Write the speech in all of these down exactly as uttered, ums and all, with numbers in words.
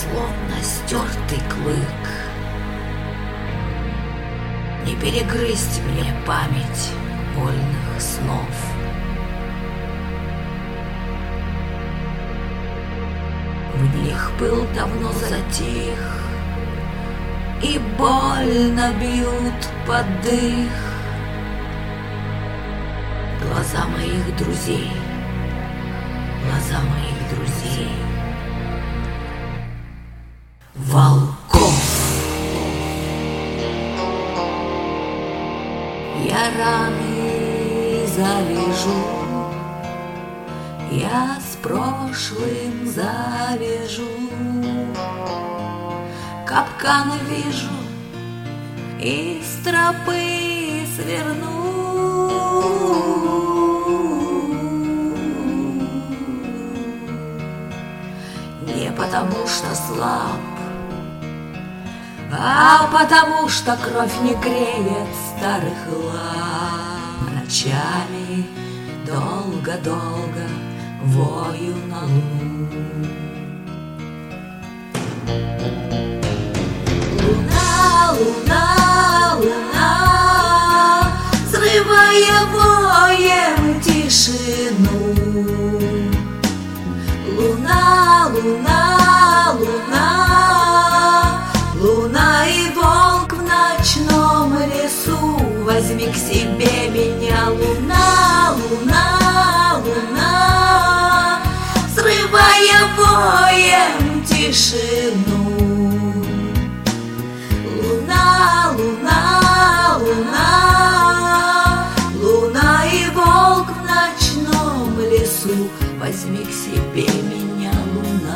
словно стертый клык. Не перегрызть мне память больных снов. В них пыл давно затих, и больно бьют под дых глаза моих друзей, глаза моих друзей. Волков. Я раны завяжу, я с прошлым завяжу, капканы вижу, из тропы сверну. Не потому что слаб, а потому что кровь не греет старых лап. Ночами долго-долго вою на луну. Луна, луна, луна, взрывая воем тишину. Луна, луна, луна, луна и волк в ночном лесу. Возьми к себе меня, луна, луна, луна, взрывая воем тишину. Луна, луна, луна, луна и волк в ночном лесу. Возьми к себе меня, луна.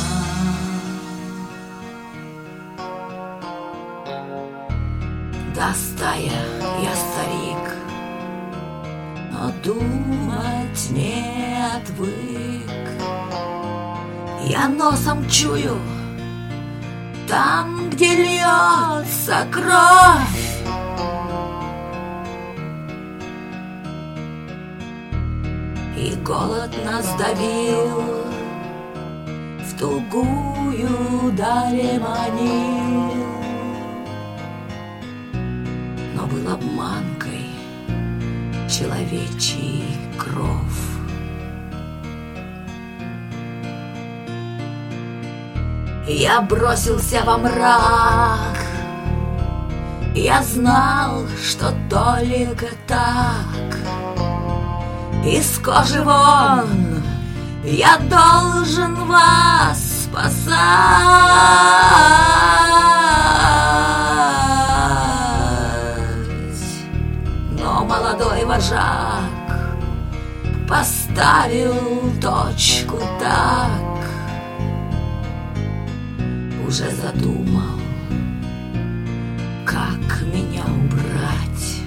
Да, стая, я старик, но думать не отвык. Я носом чую там, где льется кровь. И голод нас давил, в тугую даль манил, но был обманкой человечий кров. Я бросился во мрак, я знал, что только так. Из кожи вон я должен вас спасать. Но молодой вожак поставил точку так, уже задумал, как меня убрать.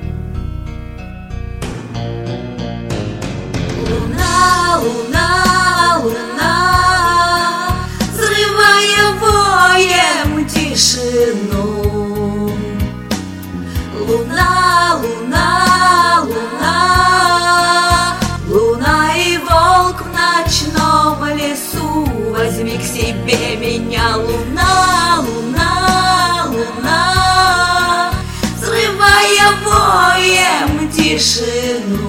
Луна, луна, луна, взрывая воем тишину. Луна, луна, луна, луна и волк в ночном лесу. Возьми к себе меня, луна, луна, луна, взрывая воем тишину.